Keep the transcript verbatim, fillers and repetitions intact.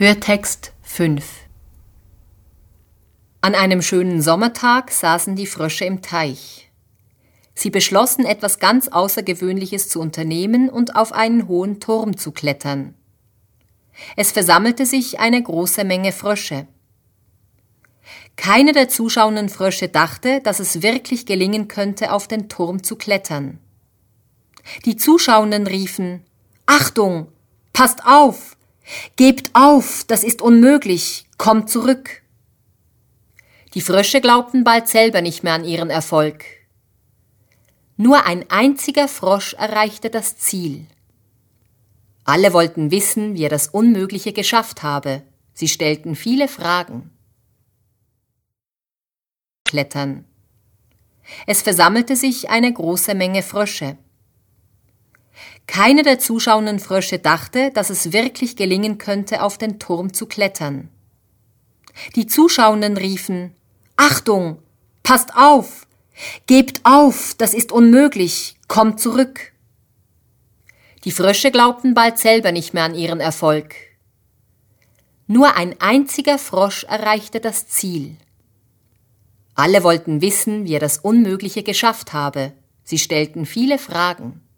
Hörtext fünf. An einem schönen Sommertag saßen die Frösche im Teich. Sie beschlossen, etwas ganz Außergewöhnliches zu unternehmen und auf einen hohen Turm zu klettern. Es versammelte sich eine große Menge Frösche. Keiner der zuschauenden Frösche dachte, dass es wirklich gelingen könnte, auf den Turm zu klettern. Die Zuschauenden riefen: »Achtung! Passt auf! Gebt auf! Das ist unmöglich! Kommt zurück!« Die Frösche glaubten bald selber nicht mehr an ihren Erfolg. Nur ein einziger Frosch erreichte das Ziel. Alle wollten wissen, wie er das Unmögliche geschafft habe. Sie stellten viele Fragen. Klettern. Es versammelte sich eine große Menge Frösche. Keiner der zuschauenden Frösche dachte, dass es wirklich gelingen könnte, auf den Turm zu klettern. Die Zuschauenden riefen: »Achtung! Passt auf! Gebt auf! Das ist unmöglich! Kommt zurück!« Die Frösche glaubten bald selber nicht mehr an ihren Erfolg. Nur ein einziger Frosch erreichte das Ziel. Alle wollten wissen, wie er das Unmögliche geschafft habe. Sie stellten viele Fragen.